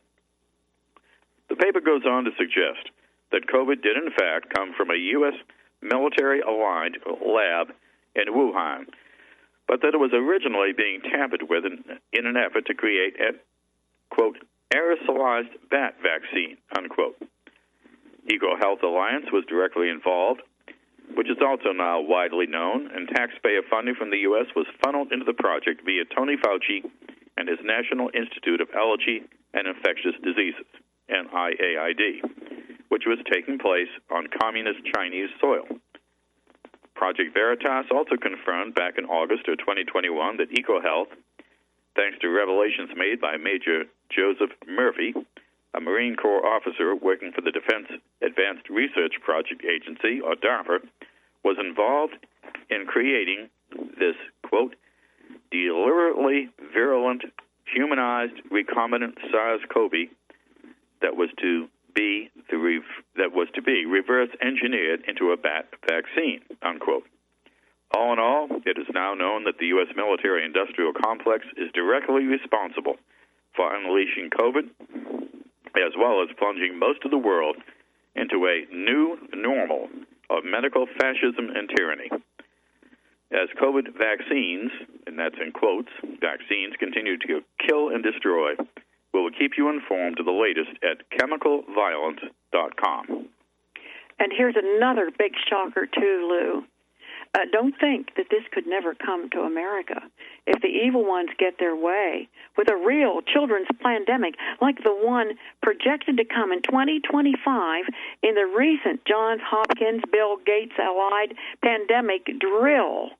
The paper goes on to suggest that COVID did in fact come from a U S military-aligned lab in Wuhan, but that it was originally being tampered with in, in an effort to create a, quote, aerosolized bat vaccine, unquote. EcoHealth Alliance was directly involved, which is also now widely known, and taxpayer funding from the U S was funneled into the project via Tony Fauci and his National Institute of Allergy and Infectious Diseases, N I A I D, which was taking place on communist Chinese soil. Project Veritas also confirmed back in August of twenty twenty-one that EcoHealth, thanks to revelations made by Major Joseph Murphy, a Marine Corps officer working for the Defense Advanced Research Project Agency, or DARPA, was involved in creating this, quote, deliberately virulent, humanized recombinant SARS-CoV that was to be the re- that was to be reverse engineered into a bat vaccine, unquote. All in all, it is now known that the U S military-industrial complex is directly responsible for unleashing COVID, as well as plunging most of the world into a new normal of medical fascism and tyranny. As COVID vaccines, and that's in quotes, vaccines continue to kill and destroy, we will keep you informed of the latest at chemical violence dot com. And here's another big shocker, too, Lou. Uh, don't think that this could never come to America. If the evil ones get their way with a real children's pandemic like the one projected to come in twenty twenty-five in the recent Johns Hopkins Bill Gates allied pandemic drill,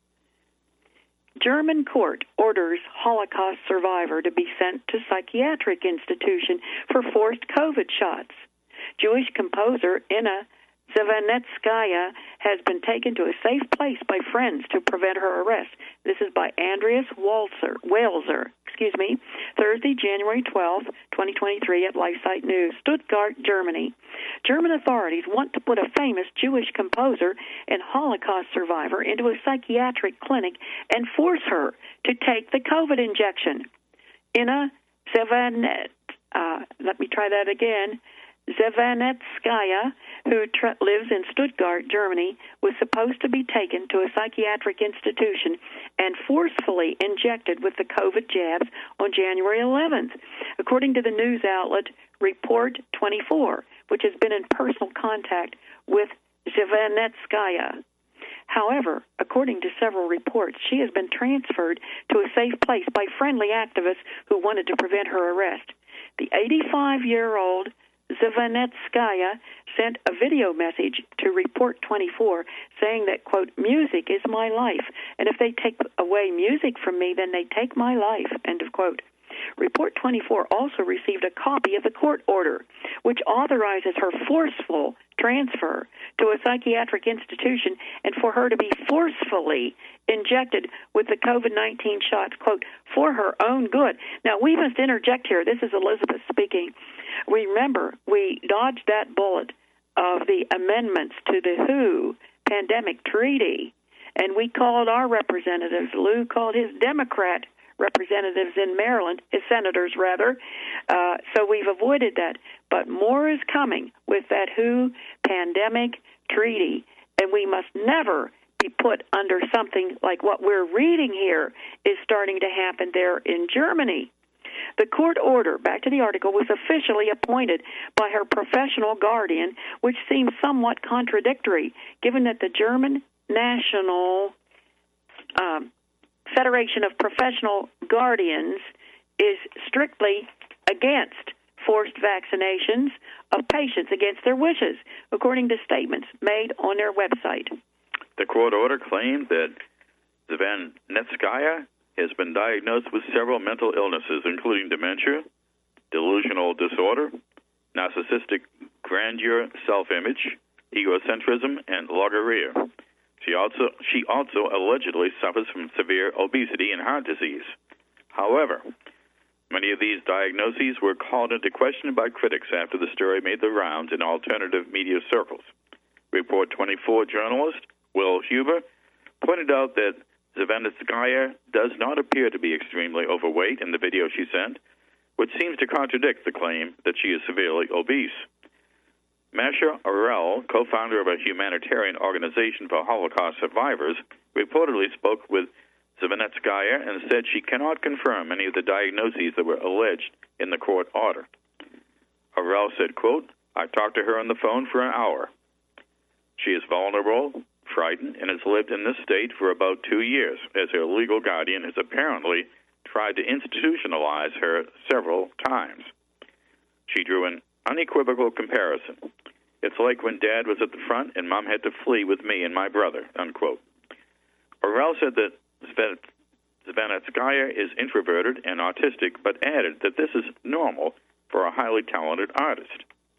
German court orders Holocaust survivor to be sent to psychiatric institution for forced COVID shots. Jewish composer Inna Zevanetskaya has been taken to a safe place by friends to prevent her arrest. This is by Andreas Walzer, Walzer, excuse me, Thursday, January twelfth, twenty twenty-three at LifeSite News, Stuttgart, Germany. German authorities want to put a famous Jewish composer and Holocaust survivor into a psychiatric clinic and force her to take the COVID injection. Inna Zevanet, uh, let me try that again. Zevanetskaya, who tr- lives in Stuttgart, Germany, was supposed to be taken to a psychiatric institution and forcefully injected with the COVID jabs on January eleventh, according to the news outlet Report twenty-four, which has been in personal contact with Zevanetskaya. However, according to several reports, she has been transferred to a safe place by friendly activists who wanted to prevent her arrest. The eighty-five-year-old Zvanetskaya sent a video message to Report twenty-four saying that, quote, music is my life, and if they take away music from me, then they take my life, end of quote. Report twenty-four also received a copy of the court order, which authorizes her forceful transfer to a psychiatric institution and for her to be forcefully injected with the COVID nineteen shots, quote, for her own good. Now, we must interject here. This is Elizabeth speaking. Remember, we dodged that bullet of the amendments to the W H O pandemic treaty, and we called our representatives, Lou called his Democrat representatives in Maryland, his senators rather, uh, so we've avoided that. But more is coming with that W H O pandemic treaty, and we must never be put under something like what we're reading here is starting to happen there in Germany. The court order, back to the article, was officially appointed by her professional guardian, which seems somewhat contradictory, given that the German National um, Federation of Professional Guardians is strictly against forced vaccinations of patients against their wishes, according to statements made on their website. The court order claimed that Zvanetskaya has been diagnosed with several mental illnesses, including dementia, delusional disorder, narcissistic grandeur, self-image, egocentrism, and logorrhea. She also she also allegedly suffers from severe obesity and heart disease. However, many of these diagnoses were called into question by critics after the story made the rounds in alternative media circles. Report twenty-four journalist Will Huber pointed out that Zvanetskaya does not appear to be extremely overweight in the video she sent, which seems to contradict the claim that she is severely obese. Masha Arel, co-founder of a humanitarian organization for Holocaust survivors, reportedly spoke with Zvanetskaya and said she cannot confirm any of the diagnoses that were alleged in the court order. Arel said, quote, I talked to her on the phone for an hour. She is vulnerable, frightened, and has lived in this state for about two years, as her legal guardian has apparently tried to institutionalize her several times. She drew an unequivocal comparison. It's like when Dad was at the front and Mom had to flee with me and my brother, unquote. Orel said that Zvanetskaya is introverted and autistic, but added that this is normal for a highly talented artist.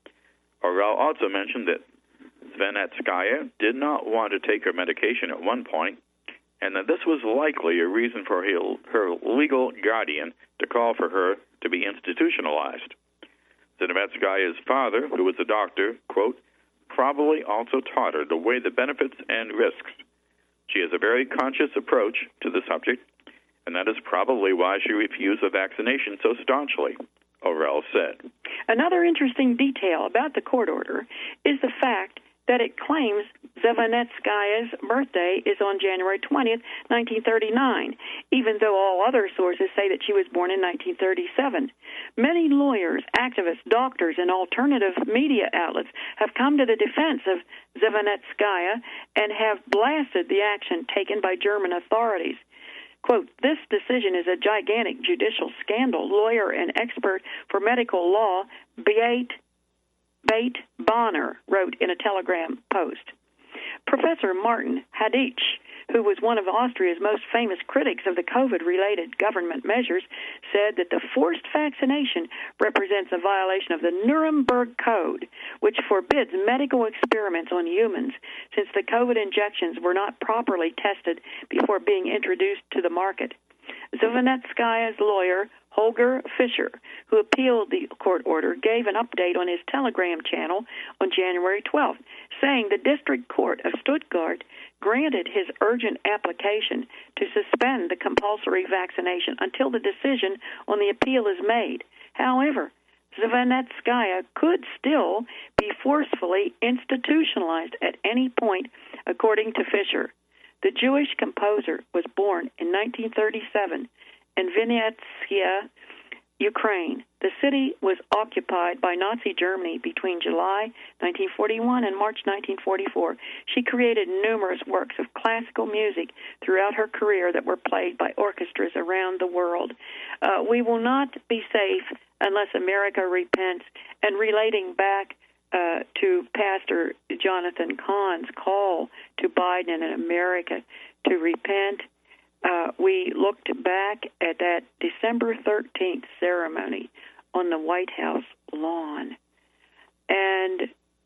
Orel also mentioned that Zvanetskaya did not want to take her medication at one point, and that this was likely a reason for her, her legal guardian to call for her to be institutionalized. Zvanetskaya's father, who was a doctor, quote, probably also taught her to weigh the benefits and risks. She has a very conscious approach to the subject, and that is probably why she refused the vaccination so staunchly, Orel said. Another interesting detail about the court order is the fact that it claims Zvanetskaya's birthday is on January twentieth, nineteen thirty-nine, even though all other sources say that she was born in nineteen thirty-seven. Many lawyers, activists, doctors, and alternative media outlets have come to the defense of Zvanetskaya and have blasted the action taken by German authorities. Quote, this decision is a gigantic judicial scandal, lawyer and expert for medical law, Beate Bate Bonner wrote in a Telegram post. Professor Martin Hadich, who was one of Austria's most famous critics of the COVID-related government measures, said that the forced vaccination represents a violation of the Nuremberg Code, which forbids medical experiments on humans, since the COVID injections were not properly tested before being introduced to the market. Zvanetskaya's lawyer, Holger Fischer, who appealed the court order, gave an update on his Telegram channel on January twelfth, saying the District Court of Stuttgart granted his urgent application to suspend the compulsory vaccination until the decision on the appeal is made. However, Zvanetskaya could still be forcefully institutionalized at any point, according to Fischer. The Jewish composer was born in nineteen thirty-seven, and Vinnytsia Ukraine. The city was occupied by Nazi Germany between July nineteen forty-one and March nineteen forty-four. She created numerous works of classical music throughout her career that were played by orchestras around the world. Uh, we will not be safe unless America repents. And relating back uh, to Pastor Jonathan Cahn's call to Biden and America to repent, Uh, we looked back at that December thirteenth ceremony on the White House lawn, and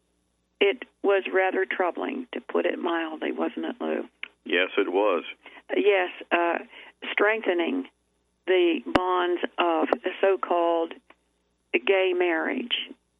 it was rather troubling, to put it mildly, wasn't it, Lou? Yes, it was. Yes, uh, strengthening the bonds of the so-called gay marriage.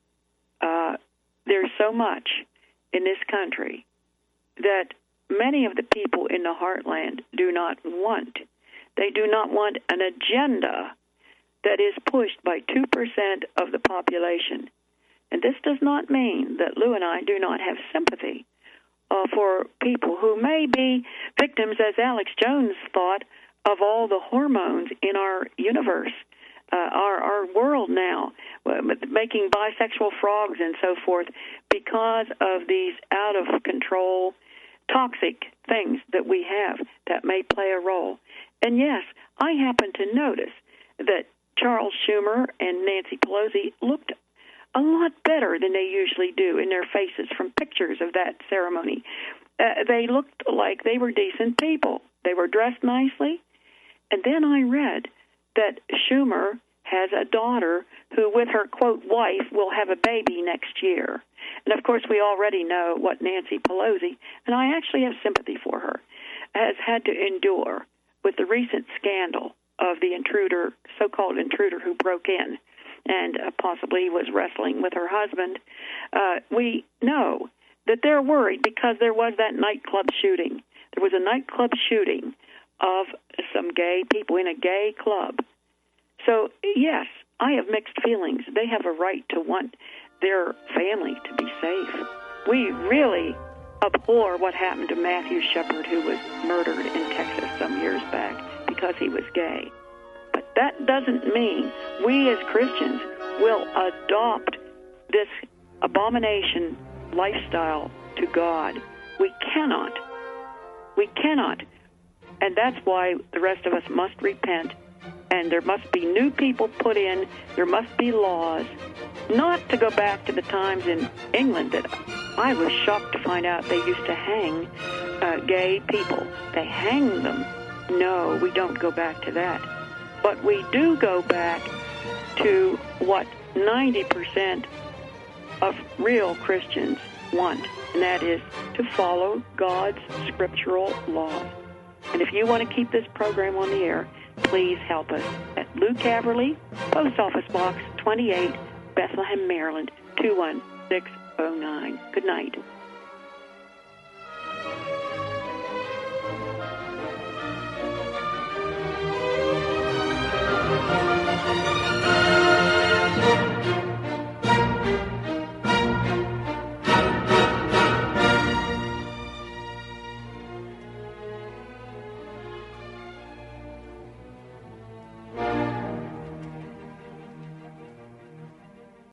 Uh, there's so much in this country that many of the people in the heartland do not want. They do not want an agenda that is pushed by two percent of the population. And this does not mean that Lou and I do not have sympathy uh, for people who may be victims, as Alex Jones thought, of all the hormones in our universe, uh, our, our world now, making bisexual frogs and so forth because of these out-of-control toxic things that we have that may play a role. And yes, I happen to notice that Charles Schumer and Nancy Pelosi looked a lot better than they usually do in their faces from pictures of that ceremony. Uh, they looked like they were decent people. They were dressed nicely. And then I read that Schumer has a daughter who, with her, quote, wife, will have a baby next year. And, of course, we already know what Nancy Pelosi, and I actually have sympathy for her, has had to endure with the recent scandal of the intruder, so-called intruder who broke in and uh, possibly was wrestling with her husband. Uh, we know that they're worried because there was that nightclub shooting. There was a nightclub shooting of some gay people in a gay club. So, yes, I have mixed feelings. They have a right to want their family to be safe. We really abhor what happened to Matthew Shepard, who was murdered in Texas some years back because he was gay. But that doesn't mean we as Christians will adopt this abomination lifestyle to God. We cannot. We cannot. And that's why the rest of us must repent. And there must be new people put in. There must be laws. Not to go back to the times in England that I was shocked to find out they used to hang uh, gay people. They hang them. No, we don't go back to that. But we do go back to what ninety percent of real Christians want, and that is to follow God's scriptural laws. And if you want to keep this program on the air, please help us at Lou Caverly, Post Office Box twenty-eight, Bethlehem, Maryland, two one six oh nine. Good night.